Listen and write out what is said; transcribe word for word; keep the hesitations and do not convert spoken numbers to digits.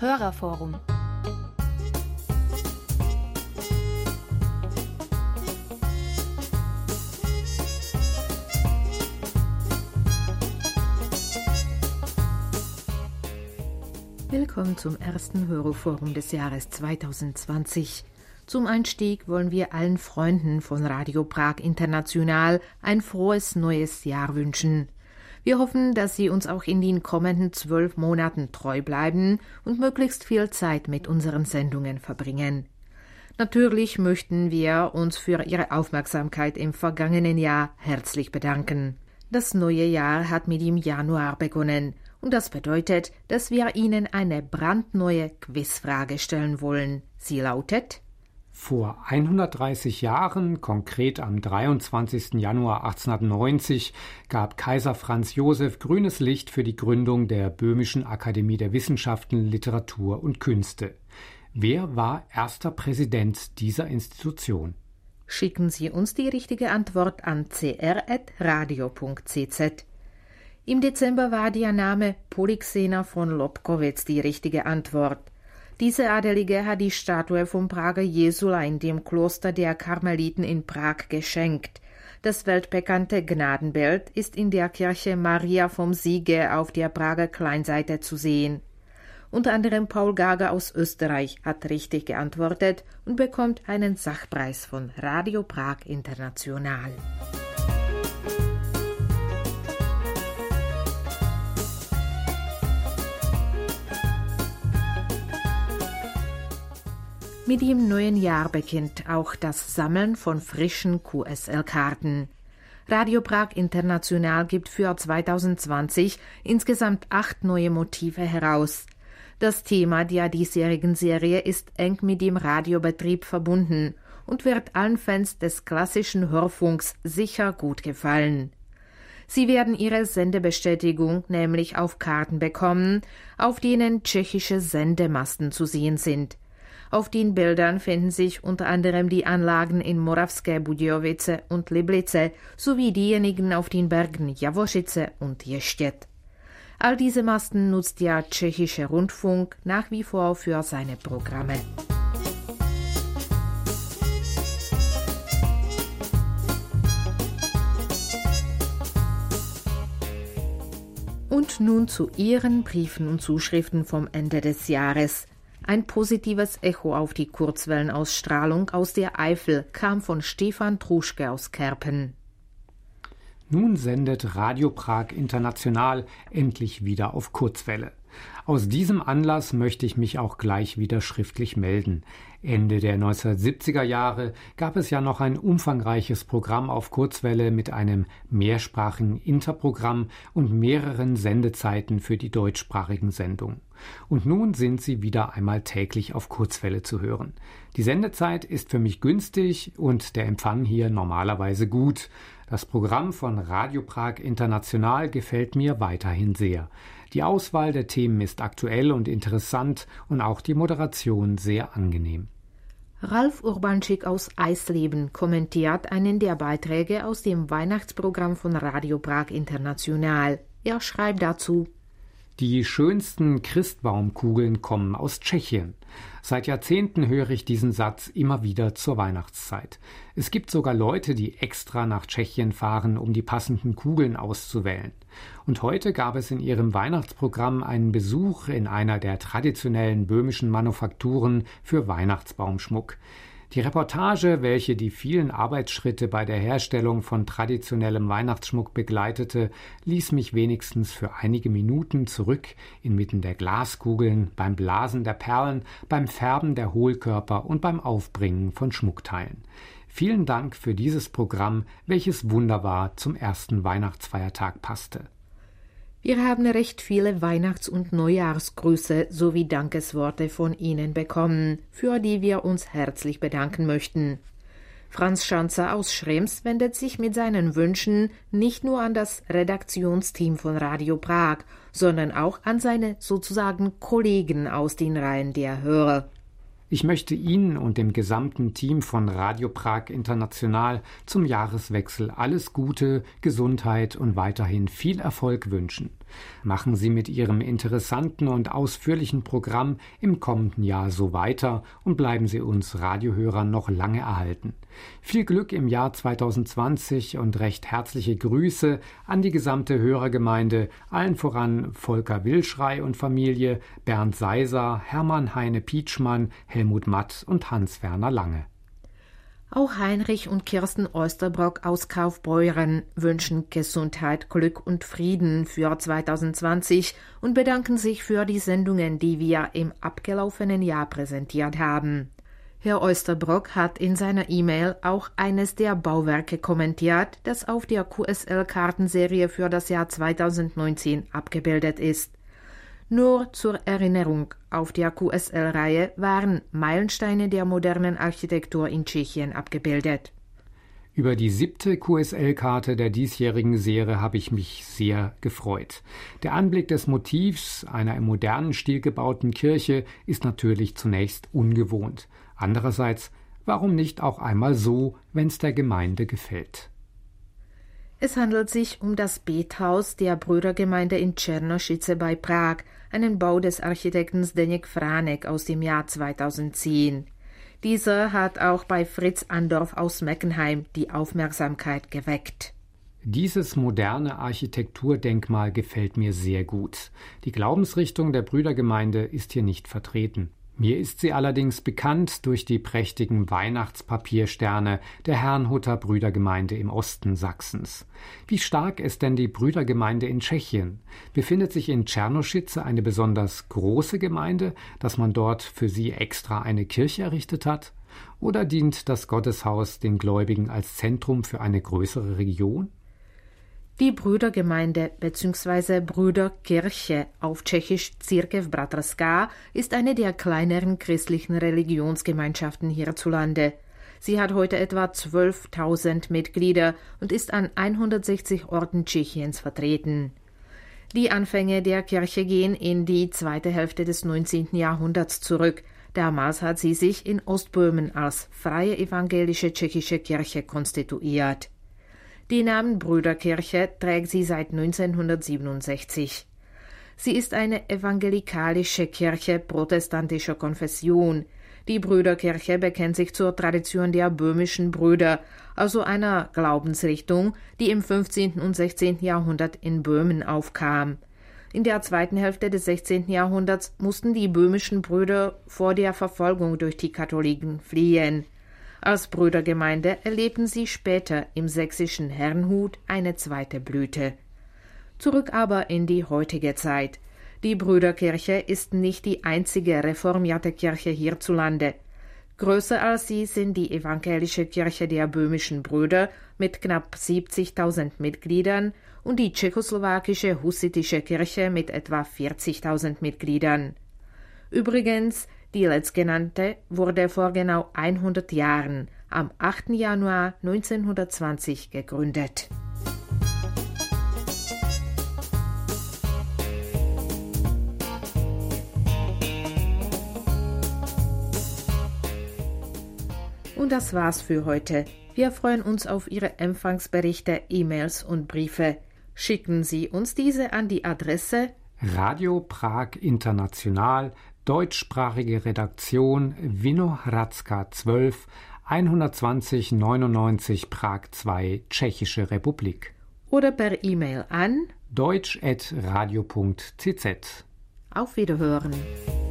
Hörerforum. Willkommen zum ersten Hörerforum des Jahres zweitausendzwanzig. Zum Einstieg wollen wir allen Freunden von Radio Prag International ein frohes neues Jahr wünschen. Wir hoffen, dass Sie uns auch in den kommenden zwölf Monaten treu bleiben und möglichst viel Zeit mit unseren Sendungen verbringen. Natürlich möchten wir uns für Ihre Aufmerksamkeit im vergangenen Jahr herzlich bedanken. Das neue Jahr hat mit dem Januar begonnen und das bedeutet, dass wir Ihnen eine brandneue Quizfrage stellen wollen. Sie lautet: Vor hundertdreißig Jahren, konkret am dreiundzwanzigsten Januar achtzehnhundertneunzig, gab Kaiser Franz Josef grünes Licht für die Gründung der Böhmischen Akademie der Wissenschaften, Literatur und Künste. Wer war erster Präsident dieser Institution? Schicken Sie uns die richtige Antwort an c r at radio punkt c z. Im Dezember war der Name Polyxena von Lobkowicz die richtige Antwort. Diese Adelige hat die Statue vom Prager Jesulein dem Kloster der Karmeliten in Prag geschenkt. Das weltbekannte Gnadenbild ist in der Kirche Maria vom Siege auf der Prager Kleinseite zu sehen. Unter anderem Paul Gager aus Österreich hat richtig geantwortet und bekommt einen Sachpreis von Radio Prag International. Mit dem neuen Jahr beginnt auch das Sammeln von frischen Q S L-Karten. Radio Prag International gibt für zweitausendzwanzig insgesamt acht neue Motive heraus. Das Thema der diesjährigen Serie ist eng mit dem Radiobetrieb verbunden und wird allen Fans des klassischen Hörfunks sicher gut gefallen. Sie werden ihre Sendebestätigung nämlich auf Karten bekommen, auf denen tschechische Sendemasten zu sehen sind. Auf den Bildern finden sich unter anderem die Anlagen in Moravské Budějovice und Liblice sowie diejenigen auf den Bergen Javořice und Ještěd. All diese Masten nutzt der tschechische Rundfunk nach wie vor für seine Programme. Und nun zu Ihren Briefen und Zuschriften vom Ende des Jahres. Ein positives Echo auf die Kurzwellenausstrahlung aus der Eifel kam von Stefan Truschke aus Kerpen. Nun sendet Radio Prag International endlich wieder auf Kurzwelle. Aus diesem Anlass möchte ich mich auch gleich wieder schriftlich melden. Ende der neunzehnhundertsiebziger Jahre gab es ja noch ein umfangreiches Programm auf Kurzwelle mit einem mehrsprachigen Interprogramm und mehreren Sendezeiten für die deutschsprachigen Sendungen. Und nun sind sie wieder einmal täglich auf Kurzwelle zu hören. Die Sendezeit ist für mich günstig und der Empfang hier normalerweise gut. Das Programm von Radio Prag International gefällt mir weiterhin sehr. Die Auswahl der Themen ist aktuell und interessant und auch die Moderation sehr angenehm. Ralf Urbanczyk aus Eisleben kommentiert einen der Beiträge aus dem Weihnachtsprogramm von Radio Prag International. Er schreibt dazu: Die schönsten Christbaumkugeln kommen aus Tschechien. Seit Jahrzehnten höre ich diesen Satz immer wieder zur Weihnachtszeit. Es gibt sogar Leute, die extra nach Tschechien fahren, um die passenden Kugeln auszuwählen. Und heute gab es in ihrem Weihnachtsprogramm einen Besuch in einer der traditionellen böhmischen Manufakturen für Weihnachtsbaumschmuck. Die Reportage, welche die vielen Arbeitsschritte bei der Herstellung von traditionellem Weihnachtsschmuck begleitete, ließ mich wenigstens für einige Minuten zurück inmitten der Glaskugeln, beim Blasen der Perlen, beim Färben der Hohlkörper und beim Aufbringen von Schmuckteilen. Vielen Dank für dieses Programm, welches wunderbar zum ersten Weihnachtsfeiertag passte. Wir haben recht viele Weihnachts- und Neujahrsgrüße sowie Dankesworte von Ihnen bekommen, für die wir uns herzlich bedanken möchten. Franz Schanzer aus Schrems wendet sich mit seinen Wünschen nicht nur an das Redaktionsteam von Radio Prag, sondern auch an seine sozusagen Kollegen aus den Reihen der Hörer. Ich möchte Ihnen und dem gesamten Team von Radio Prag International zum Jahreswechsel alles Gute, Gesundheit und weiterhin viel Erfolg wünschen. Machen Sie mit Ihrem interessanten und ausführlichen Programm im kommenden Jahr so weiter und bleiben Sie uns Radiohörern noch lange erhalten. Viel Glück im Jahr zweitausendzwanzig und recht herzliche Grüße an die gesamte Hörergemeinde, allen voran Volker Wilschrei und Familie, Bernd Seiser, Hermann Heine Pietschmann, Helmut Matt und Hans-Werner Lange. Auch Heinrich und Kirsten Osterbrock aus Kaufbeuren wünschen Gesundheit, Glück und Frieden für zweitausendzwanzig und bedanken sich für die Sendungen, die wir im abgelaufenen Jahr präsentiert haben. Herr Osterbrock hat in seiner E-Mail auch eines der Bauwerke kommentiert, das auf der Q S L-Kartenserie für das Jahr zweitausendneunzehn abgebildet ist. Nur zur Erinnerung, auf der Q S L-Reihe waren Meilensteine der modernen Architektur in Tschechien abgebildet. Über die siebte Q S L-Karte der diesjährigen Serie habe ich mich sehr gefreut. Der Anblick des Motivs einer im modernen Stil gebauten Kirche ist natürlich zunächst ungewohnt. Andererseits, warum nicht auch einmal so, wenn es der Gemeinde gefällt? Es handelt sich um das Bethaus der Brüdergemeinde in Černošice bei Prag, einen Bau des Architekten Zdeněk Fránek aus dem Jahr zweitausendzehn. Dieser hat auch bei Fritz Andorf aus Meckenheim die Aufmerksamkeit geweckt. Dieses moderne Architekturdenkmal gefällt mir sehr gut. Die Glaubensrichtung der Brüdergemeinde ist hier nicht vertreten. Mir ist sie allerdings bekannt durch die prächtigen Weihnachtspapiersterne der Herrnhuter Brüdergemeinde im Osten Sachsens. Wie stark ist denn die Brüdergemeinde in Tschechien? Befindet sich in Černošice eine besonders große Gemeinde, dass man dort für sie extra eine Kirche errichtet hat? Oder dient das Gotteshaus den Gläubigen als Zentrum für eine größere Region? Die Brüdergemeinde bzw. Brüderkirche auf Tschechisch Církev Bratrská ist eine der kleineren christlichen Religionsgemeinschaften hierzulande. Sie hat heute etwa zwölftausend Mitglieder und ist an hundertsechzig Orten Tschechiens vertreten. Die Anfänge der Kirche gehen in die zweite Hälfte des neunzehnten Jahrhunderts zurück. Damals hat sie sich in Ostböhmen als freie evangelische tschechische Kirche konstituiert. Den Namen Brüderkirche trägt sie seit neunzehnhundertsiebenundsechzig. Sie ist eine evangelikalische Kirche protestantischer Konfession. Die Brüderkirche bekennt sich zur Tradition der böhmischen Brüder, also einer Glaubensrichtung, die im fünfzehnten und sechzehnten Jahrhundert in Böhmen aufkam. In der zweiten Hälfte des sechzehnten Jahrhunderts mussten die böhmischen Brüder vor der Verfolgung durch die Katholiken fliehen. Als Brüdergemeinde erlebten sie später im sächsischen Herrnhut eine zweite Blüte. Zurück aber in die heutige Zeit. Die Brüderkirche ist nicht die einzige reformierte Kirche hierzulande. Größer als sie sind die evangelische Kirche der böhmischen Brüder mit knapp siebzigtausend Mitgliedern und die tschechoslowakische hussitische Kirche mit etwa vierzigtausend Mitgliedern. Übrigens, die letztgenannte wurde vor genau hundert Jahren, am achten Januar neunzehnhundertzwanzig, gegründet. Und das war's für heute. Wir freuen uns auf Ihre Empfangsberichte, E-Mails und Briefe. Schicken Sie uns diese an die Adresse Radio Prag International, deutschsprachige Redaktion Vinohradská zwölf, hundertzwanzig neunundneunzig Prag zwei, Tschechische Republik. Oder per E-Mail an deutsch at radio punkt c z. Auf Wiederhören.